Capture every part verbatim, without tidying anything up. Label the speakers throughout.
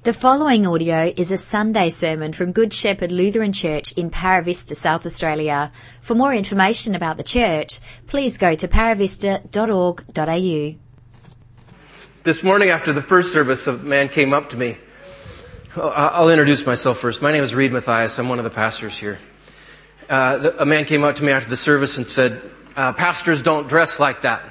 Speaker 1: The following audio is a Sunday sermon from Good Shepherd Lutheran Church in Paravista, South Australia. For more information about the church, please go to paravista dot org dot a u.
Speaker 2: This morning after the first service, a man came up to me. I'll introduce myself first. My name is Reed Matthias. I'm one of the pastors here. Uh, a man came up to me after the service and said, uh, pastors don't dress like that.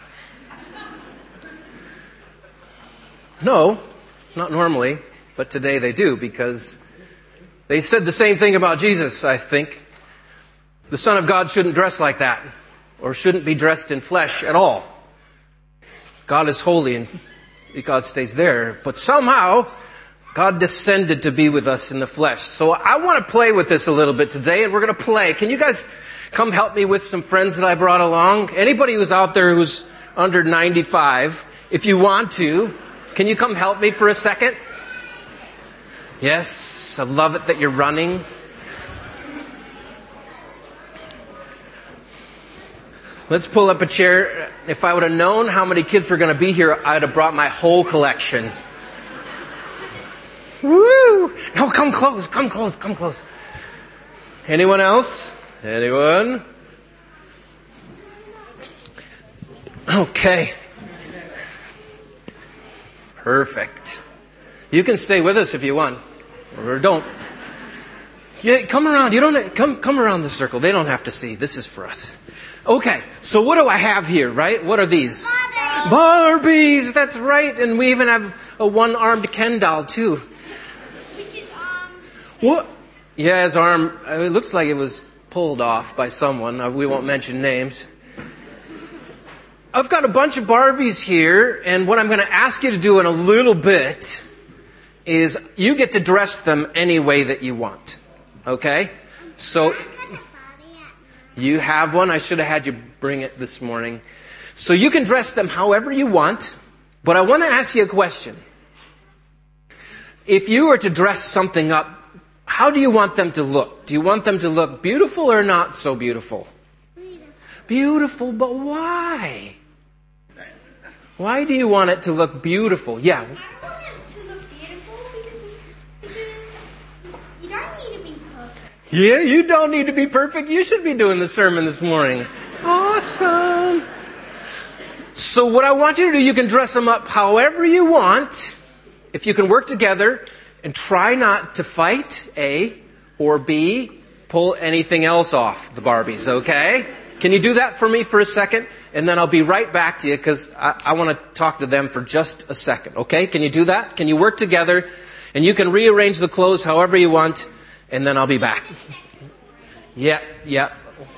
Speaker 2: No, not normally. But today they do, because they said the same thing about Jesus, I think. The Son of God shouldn't dress like that, or shouldn't be dressed in flesh at all. God is holy and God stays there. But somehow, God descended to be with us in the flesh. So I want to play with this a little bit today, and we're going to play. Can you guys come help me with some friends that I brought along? Anybody who's out there who's under ninety-five, if you want to, can you come help me for a second? Yes, I love it that you're running. Let's pull up a chair. If I would have known how many kids were going to be here, I'd have brought my whole collection. Woo! No, come close, come close, come close. Anyone else? Anyone? Okay. Perfect. You can stay with us if you want. Or don't. Yeah, come around. You don't come come around the circle. They don't have to see. This is for us. Okay. So what do I have here, right? What are these? Barbies. Barbies. That's right. And we even have a one-armed Ken doll too.
Speaker 3: With his arms.
Speaker 2: What? Yeah, his arm. It looks like it was pulled off by someone. We won't mention names. I've got a bunch of Barbies here, and what I'm going to ask you to do in a little bit is you get to dress them any way that you want. Okay? So you have one. I should have had you bring it this morning. So you can dress them however you want, but I want to ask you a question. If you were to dress something up, how do you want them to look? Do you want them to look beautiful or not so beautiful? Beautiful. Beautiful, but why? Why do you want it to look beautiful? Yeah. Yeah, you don't need to be perfect. You should be doing the sermon this morning. Awesome. So what I want you to do, you can dress them up however you want. If you can work together and try not to fight, A, or B, pull anything else off the Barbies, okay? Can you do that for me for a second? And then I'll be right back to you because I, I want to talk to them for just a second, okay? Can you do that? Can you work together? And you can rearrange the clothes however you want. And then I'll be back. Yeah, yeah.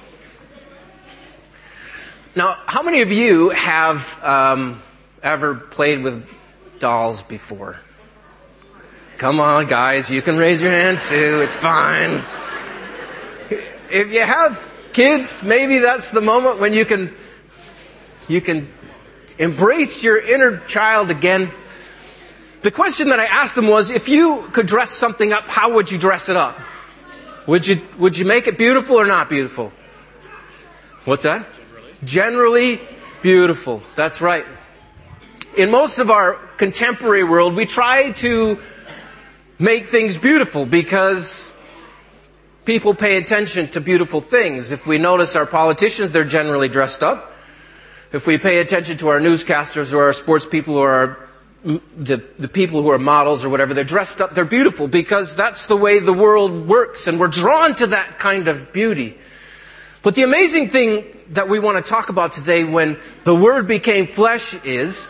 Speaker 2: Now, how many of you have um, ever played with dolls before? Come on, guys. You can raise your hand, too. It's fine. If you have kids, maybe that's the moment when you can, you can embrace your inner child again. The question that I asked them was, if you could dress something up, how would you dress it up? Would you would you make it beautiful or not beautiful? What's that? Generally, Generally beautiful. That's right. In most of our contemporary world, we try to make things beautiful because people pay attention to beautiful things. If we notice our politicians, they're generally dressed up. If we pay attention to our newscasters or our sports people or our The, the people who are models or whatever, they're dressed up, they're beautiful because that's the way the world works and we're drawn to that kind of beauty. But the amazing thing that we want to talk about today when the Word became flesh is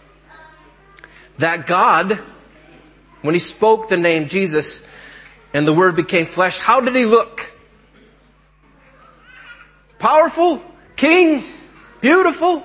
Speaker 2: that God, when He spoke the name Jesus and the Word became flesh, how did He look? Powerful? King? Beautiful?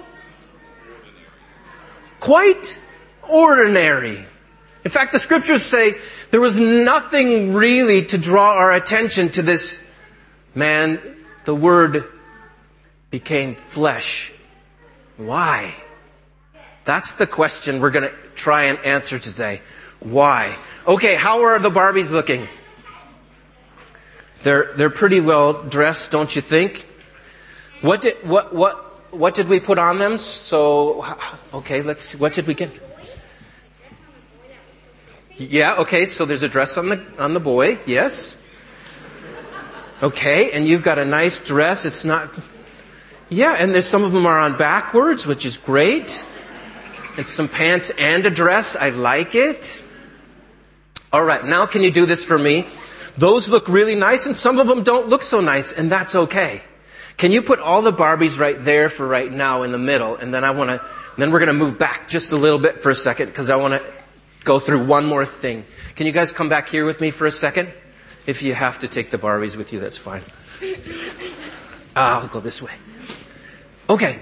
Speaker 2: Quite ordinary. In fact, the scriptures say there was nothing really to draw our attention to this man. The Word became flesh. Why? That's the question we're going to try and answer today. Why? Okay, how are the Barbies looking? They're they're pretty well dressed, don't you think? What did what what what did we put on them? So okay, let's see. What did we get? Yeah, okay, so there's a dress on the on the boy, yes. Okay, and you've got a nice dress. It's not... Yeah, and there's some of them are on backwards, which is great. It's some pants and a dress. I like it. All right, now can you do this for me? Those look really nice, and some of them don't look so nice, and that's okay. Can you put all the Barbies right there for right now in the middle, and then I want to... Then we're going to move back just a little bit for a second, because I want to go through one more thing. Can you guys come back here with me for a second? If you have to take the Barbies with you, that's fine. I'll go this way. Okay.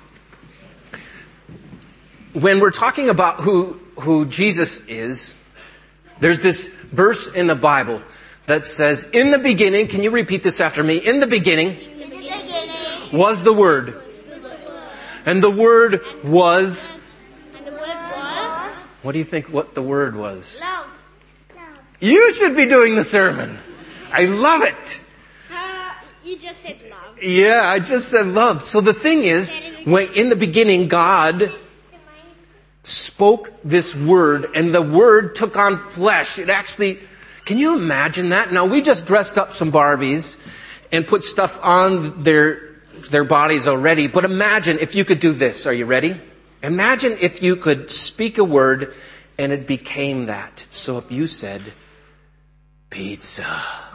Speaker 2: When we're talking about who, who Jesus is, there's this verse in the Bible that says, in the beginning, can you repeat this after me? In the beginning,
Speaker 3: In the beginning
Speaker 2: was the Word. And the Word was...
Speaker 3: And the word was
Speaker 2: What do you think what the Word was?
Speaker 3: love.
Speaker 2: You should be doing the sermon. I love it.
Speaker 3: Uh, you just said love.
Speaker 2: Yeah, I just said love. So the thing is, when in the beginning, God spoke this word, and the word took on flesh. It actually, can you imagine that? Now, we just dressed up some Barbies and put stuff on their, their bodies already. But imagine if you could do this. Are you ready? Imagine if you could speak a word and it became that. So if you said, pizza.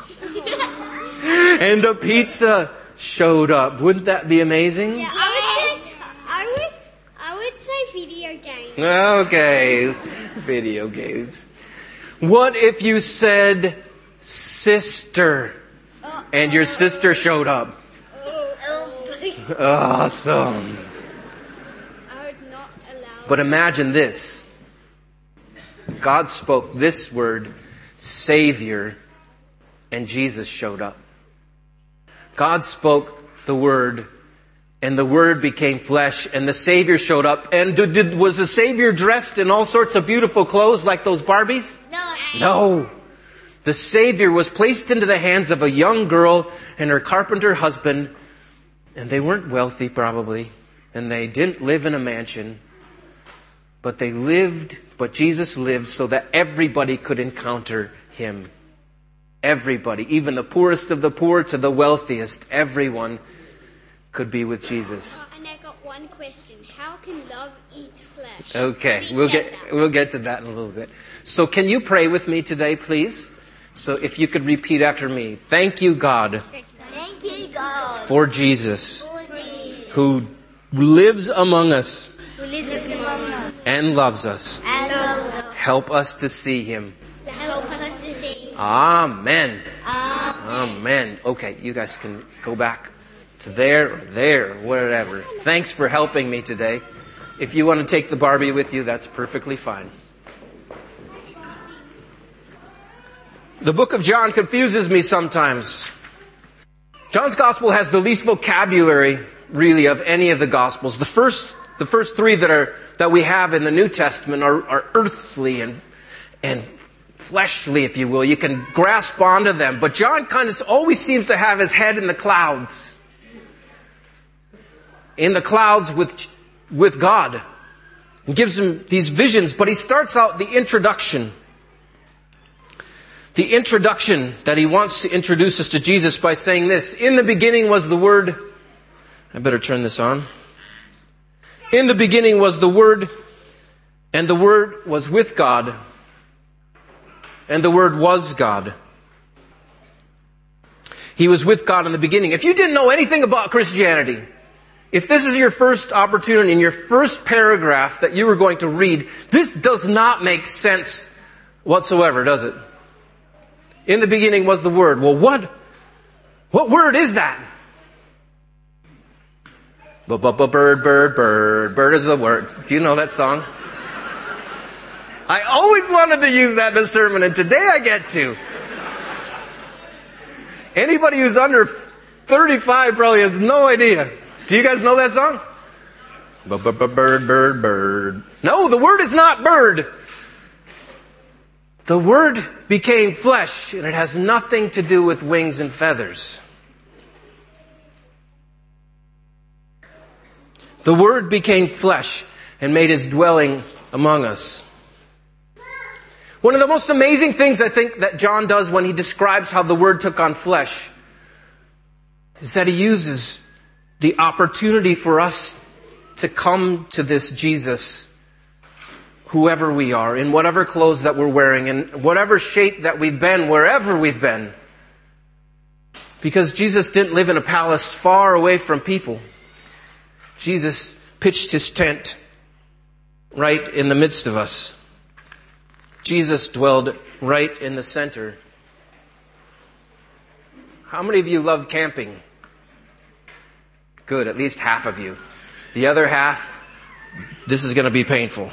Speaker 2: And a pizza showed up. Wouldn't that be amazing?
Speaker 3: Yeah, I would say, I would, I would say video game.
Speaker 2: Okay, video games. What if you said sister and your sister showed up?
Speaker 3: Oh,
Speaker 2: Awesome.
Speaker 3: I would not allow.
Speaker 2: But imagine this. God spoke this word, Savior, and Jesus showed up. God spoke the word, and the word became flesh, and the Savior showed up. And did, did, was the Savior dressed in all sorts of beautiful clothes like those Barbies?
Speaker 3: No.
Speaker 2: No. The Savior was placed into the hands of a young girl and her carpenter husband, and they weren't wealthy probably, and they didn't live in a mansion, but they lived, but Jesus lived so that everybody could encounter Him. Everybody, even the poorest of the poor to the wealthiest, everyone could be with Jesus.
Speaker 3: Oh, and I got one question. How can love eat flesh?
Speaker 2: Okay,
Speaker 3: He
Speaker 2: we'll
Speaker 3: said
Speaker 2: get
Speaker 3: that.
Speaker 2: we'll get to that in a little bit. So can you pray with me today, please? So if you could repeat after me. Thank you, God,
Speaker 3: Thank you, God.
Speaker 2: for Jesus,
Speaker 3: For Jesus,
Speaker 2: who lives among us
Speaker 3: who lives among us
Speaker 2: and loves us.
Speaker 3: and loves us.
Speaker 2: Help us to see Him.
Speaker 3: Help us to see.
Speaker 2: Amen.
Speaker 3: Amen.
Speaker 2: Amen. Okay, you guys can go back to there or there or whatever. Thanks for helping me today. If you want to take the Barbie with you, that's perfectly fine. The book of John confuses me sometimes. John's gospel has the least vocabulary, really, of any of the gospels. The first, the first three that are that we have in the New Testament are, are earthly and and fleshly, if you will. You can grasp onto them. But John kind of always seems to have his head in the clouds. In the clouds with, with God. And gives him these visions. But he starts out the introduction. The introduction that he wants to introduce us to Jesus by saying this. In the beginning was the Word. I better turn this on. In the beginning was the Word. And the Word was with God. And the Word was God. He was with God in the beginning. If you didn't know anything about Christianity, if this is your first opportunity in your first paragraph that you were going to read, this does not make sense whatsoever, does it? In the beginning was the Word. Well, what, what word is that? B-b-b-bird, bird, bird. Bird is the word. Do you know that song? I always wanted to use that in a sermon, and today I get to. Anybody who's under thirty-five probably has no idea. Do you guys know that song? Bird, bird, bird. No, the word is not bird. The Word became flesh, and it has nothing to do with wings and feathers. The Word became flesh and made His dwelling among us. One of the most amazing things I think that John does when he describes how the Word took on flesh is that he uses the opportunity for us to come to this Jesus, whoever we are, in whatever clothes that we're wearing, in whatever shape that we've been, wherever we've been. Because Jesus didn't live in a palace far away from people. Jesus pitched his tent right in the midst of us. Jesus dwelled right in the center. How many of you love camping? Good, at least half of you. The other half, this is going to be painful.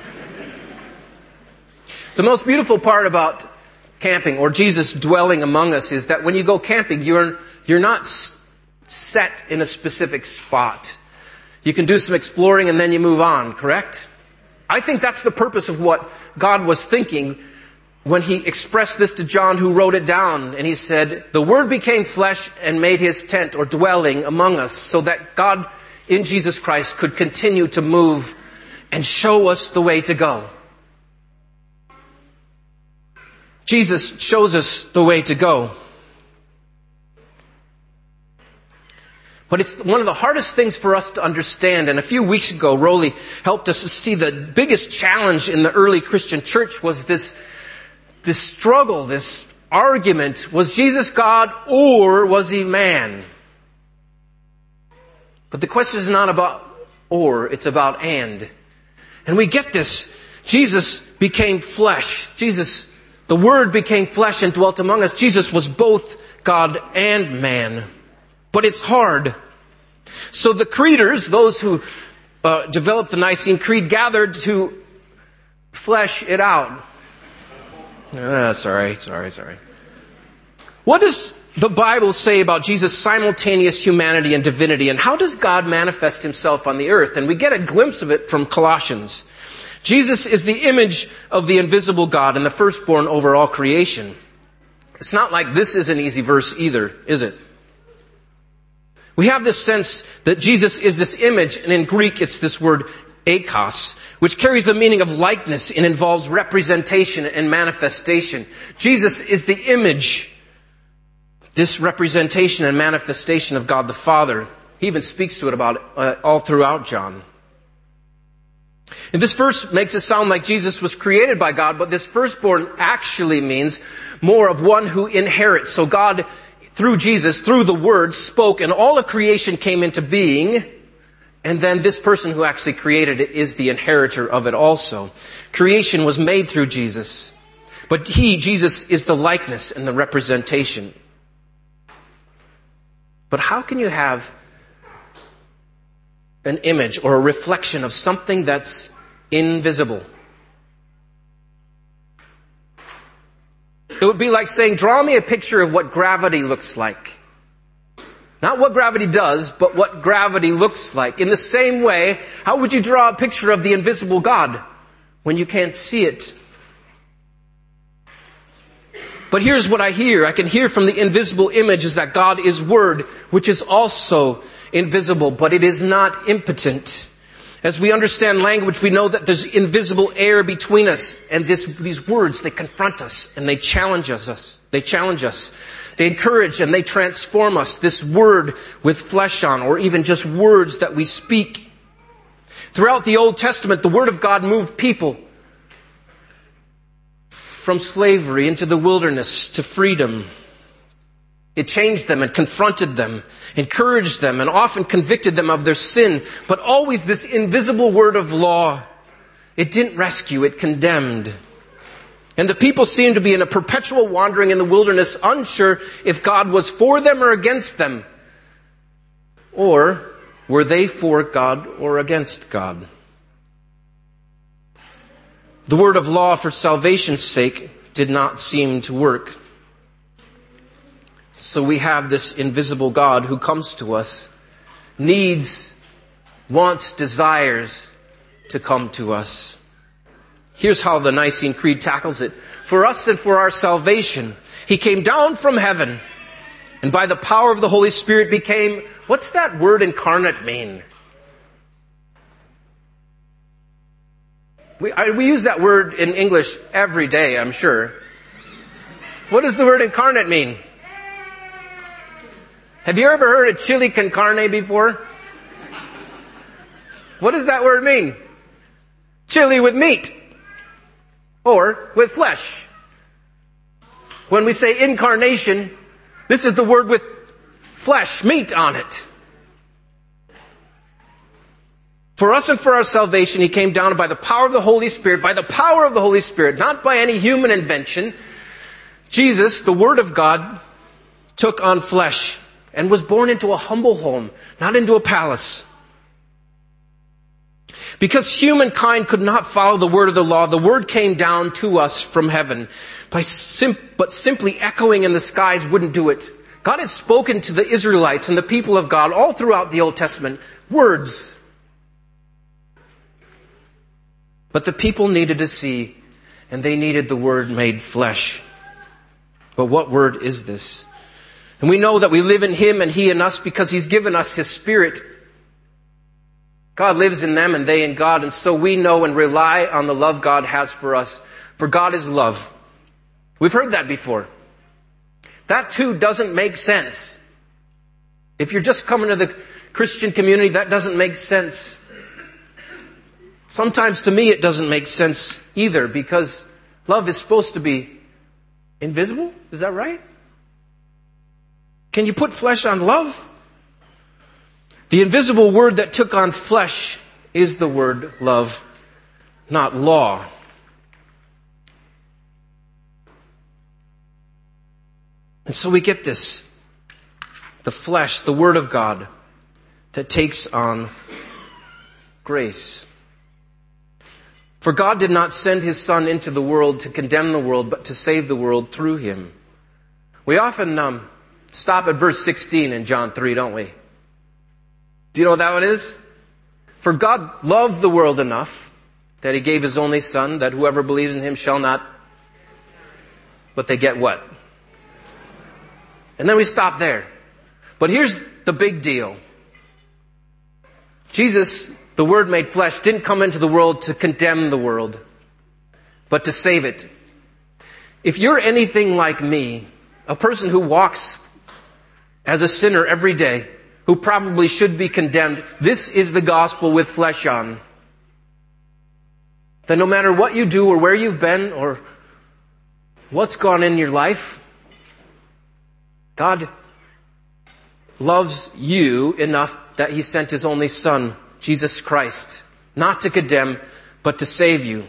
Speaker 2: The most beautiful part about camping, or Jesus dwelling among us, is that when you go camping, you're, you're not s- set in a specific spot. You can do some exploring and then you move on, correct? I think that's the purpose of what God was thinking when he expressed this to John, who wrote it down. And he said, the Word became flesh and made his tent or dwelling among us, so that God in Jesus Christ could continue to move and show us the way to go. Jesus shows us the way to go. But it's one of the hardest things for us to understand. And a few weeks ago, Rowley helped us to see the biggest challenge in the early Christian church was this, this struggle, this argument. Was Jesus God or was he man? But the question is not about or, it's about and. And we get this. Jesus became flesh. Jesus, the Word became flesh and dwelt among us. Jesus was both God and man. But it's hard. So the creeders, those who uh, developed the Nicene Creed, gathered to flesh it out. Ah, sorry, sorry, sorry. What does the Bible say about Jesus' simultaneous humanity and divinity? And how does God manifest himself on the earth? And we get a glimpse of it from Colossians. Jesus is the image of the invisible God and the firstborn over all creation. It's not like this is an easy verse either, is it? We have this sense that Jesus is this image, and in Greek it's this word eikos, which carries the meaning of likeness and involves representation and manifestation. Jesus is the image, this representation and manifestation of God the Father. He even speaks to it about uh, all throughout John. And this verse makes it sound like Jesus was created by God, but this firstborn actually means more of one who inherits. So God, through Jesus, through the Word, spoke, and all of creation came into being. And then this person who actually created it is the inheritor of it also. Creation was made through Jesus. But he, Jesus, is the likeness and the representation. But how can you have an image or a reflection of something that's invisible? It would be like saying, draw me a picture of what gravity looks like. Not what gravity does, but what gravity looks like. In the same way, how would you draw a picture of the invisible God when you can't see it? But here's what I hear. I can hear from the invisible image is that God is Word, which is also invisible, but it is not impotent. As we understand language, we know that there's invisible air between us, and this, these words, they confront us and they challenge us. They challenge us. They encourage and they transform us. This word with flesh on, or even just words that we speak. Throughout the Old Testament, the Word of God moved people from slavery into the wilderness to freedom. It changed them and confronted them, encouraged them, and often convicted them of their sin. But always this invisible word of law. It didn't rescue, it condemned. And the people seemed to be in a perpetual wandering in the wilderness, unsure if God was for them or against them. Or were they for God or against God? The word of law for salvation's sake did not seem to work. So we have this invisible God who comes to us, needs, wants, desires to come to us. Here's how the Nicene Creed tackles it. For us and for our salvation, He came down from heaven, and by the power of the Holy Spirit became, what's that word incarnate mean? We, I, we use that word in English every day, I'm sure. What does the word incarnate mean? Have you ever heard of chili con carne before? What does that word mean? Chili with meat. Or with flesh. When we say incarnation, this is the word with flesh, meat on it. For us and for our salvation, He came down by the power of the Holy Spirit, by the power of the Holy Spirit, not by any human invention. Jesus, the Word of God, took on flesh and was born into a humble home, not into a palace. Because humankind could not follow the word of the law, the Word came down to us from heaven. By sim- but simply echoing in the skies wouldn't do it. God has spoken to the Israelites and the people of God all throughout the Old Testament, words. But the people needed to see, and they needed the Word made flesh. But what Word is this? And we know that we live in Him and He in us because He's given us His Spirit. God lives in them and they in God, and so we know and rely on the love God has for us. For God is love. We've heard that before. That too doesn't make sense. If you're just coming to the Christian community, that doesn't make sense. Sometimes to me it doesn't make sense either, because love is supposed to be invisible. Is that right? Can you put flesh on love? The invisible word that took on flesh is the word love, not law. And so we get this. The flesh, the Word of God, that takes on grace. For God did not send His Son into the world to condemn the world, but to save the world through Him. We often um, stop at verse sixteen in John three, don't we? Do you know what that one is? For God loved the world enough that He gave His only Son, that whoever believes in Him shall not... But they get what? And then we stop there. But here's the big deal. Jesus, the Word made flesh, didn't come into the world to condemn the world, but to save it. If you're anything like me, a person who walks as a sinner every day, who probably should be condemned, this is the gospel with flesh on. That no matter what you do or where you've been or what's gone in your life, God loves you enough that He sent His only Son, Jesus Christ, not to condemn, but to save you.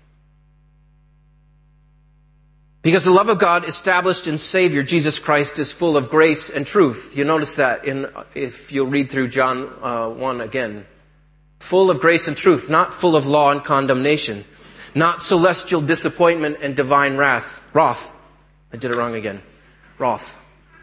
Speaker 2: Because the love of God established in Savior, Jesus Christ, is full of grace and truth. You notice that in if you'll read through John uh, one again. Full of grace and truth, not full of law and condemnation. Not celestial disappointment and divine wrath. Wrath. I did it wrong again. Wrath.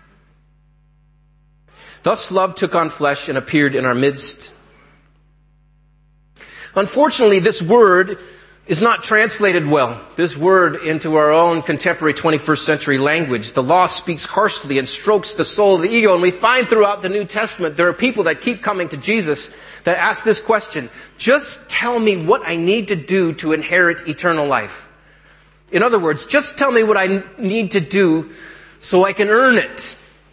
Speaker 2: Thus love took on flesh and appeared in our midst. Unfortunately, this word is not translated well, this word, into our own contemporary twenty-first century language. The law speaks harshly and strokes the soul of the ego. And we find throughout the New Testament there are people that keep coming to Jesus that ask this question: just tell me what I need to do to inherit eternal life. In other words, just tell me what I need to do so I can earn it.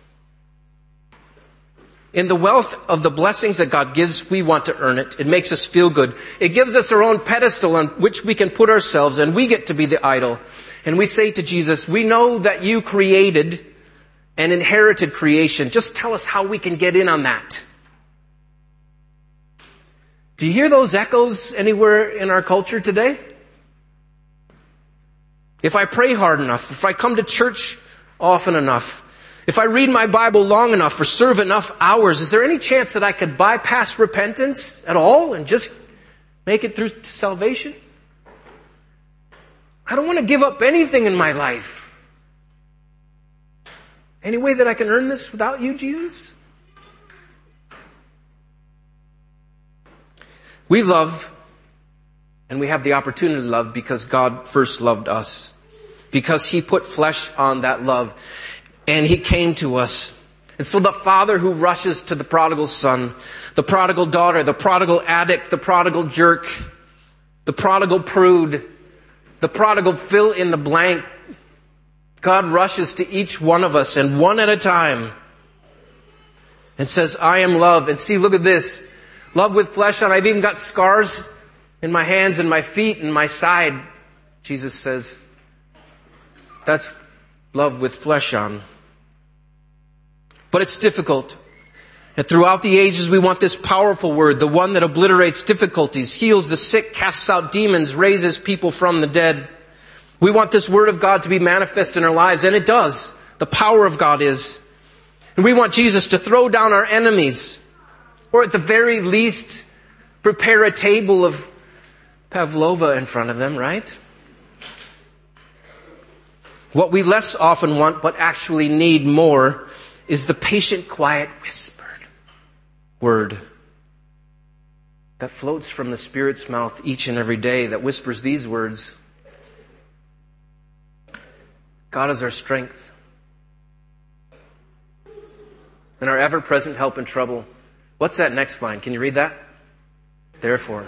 Speaker 2: In the wealth of the blessings that God gives, we want to earn it. It makes us feel good. It gives us our own pedestal on which we can put ourselves, and we get to be the idol. And we say to Jesus, we know that you created and inherited creation. Just tell us how we can get in on that. Do you hear those echoes anywhere in our culture today? If I pray hard enough, if I come to church often enough, if I read my Bible long enough or serve enough hours, is there any chance that I could bypass repentance at all and just make it through to salvation? I don't want to give up anything in my life. Any way that I can earn this without you, Jesus? We love, and we have the opportunity to love because God first loved us. Because He put flesh on that love. And He came to us. And so the father who rushes to the prodigal son, the prodigal daughter, the prodigal addict, the prodigal jerk, the prodigal prude, the prodigal fill in the blank. God rushes to each one of us, and one at a time, and says, I am love. And see, look at this. Love with flesh on. I've even got scars in my hands and my feet and my side. Jesus says, that's love with flesh on. But it's difficult. And throughout the ages, we want this powerful word, the one that obliterates difficulties, heals the sick, casts out demons, raises people from the dead. We want this word of God to be manifest in our lives, and it does. The power of God is. And we want Jesus to throw down our enemies, or at the very least, prepare a table of pavlova in front of them, right? What we less often want, but actually need more, is the patient, quiet, whispered word that floats from the Spirit's mouth each and every day, that whispers these words. God is our strength and our ever-present help in trouble. What's that next line? Can you read that? Therefore.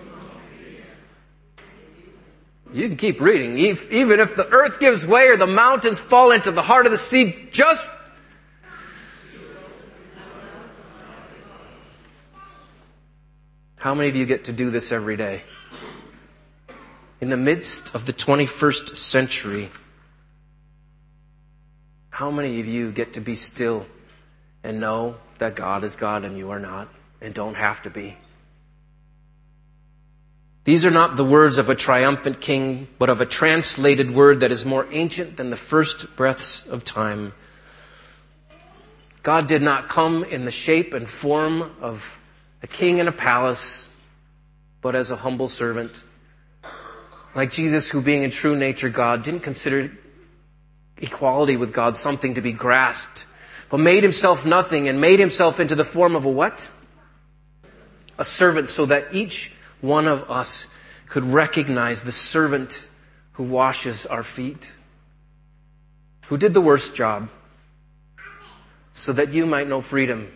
Speaker 2: You can keep reading. Even if the earth gives way or the mountains fall into the heart of the sea, just how many of you get to do this every day? In the midst of the twenty-first century, how many of you get to be still and know that God is God and you are not, and don't have to be? These are not the words of a triumphant king, but of a translated word that is more ancient than the first breaths of time. God did not come in the shape and form of a king in a palace, but as a humble servant. Like Jesus, who being in true nature God, didn't consider equality with God something to be grasped, but made himself nothing and made himself into the form of a what? A servant, so that each one of us could recognize the servant who washes our feet, who did the worst job, so that you might know freedom.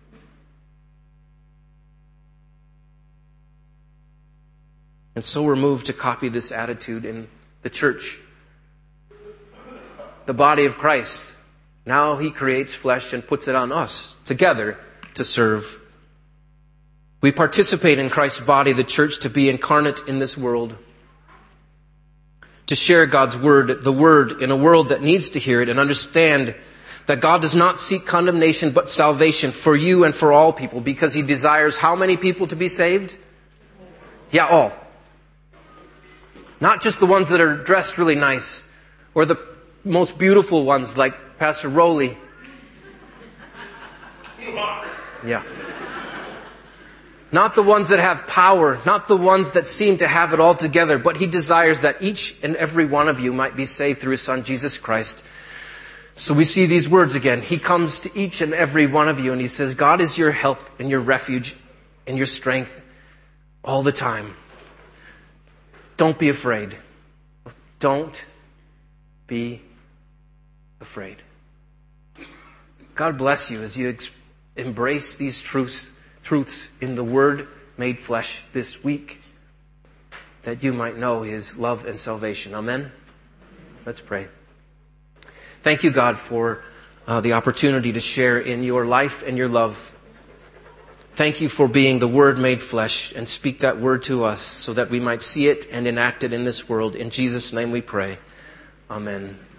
Speaker 2: And so we're moved to copy this attitude in the church, the body of Christ. Now he creates flesh and puts it on us together to serve. We participate in Christ's body, the church, to be incarnate in this world, to share God's word, the word, in a world that needs to hear it and understand that God does not seek condemnation but salvation for you and for all people, because he desires how many people to be saved? Yeah, all. Not just the ones that are dressed really nice or the most beautiful ones like Pastor Rowley. Yeah. Not the ones that have power, not the ones that seem to have it all together, but he desires that each and every one of you might be saved through his Son, Jesus Christ. So we see these words again. He comes to each and every one of you and he says, God is your help and your refuge and your strength all the time. Don't be afraid. Don't be afraid. God bless you as you ex- embrace these truths, truths in the Word made flesh this week, that you might know his love and salvation. Amen? Let's pray. Thank you, God, for uh, the opportunity to share in your life and your love. Thank you for being the Word made flesh, and speak that Word to us so that we might see it and enact it in this world. In Jesus' name we pray. Amen.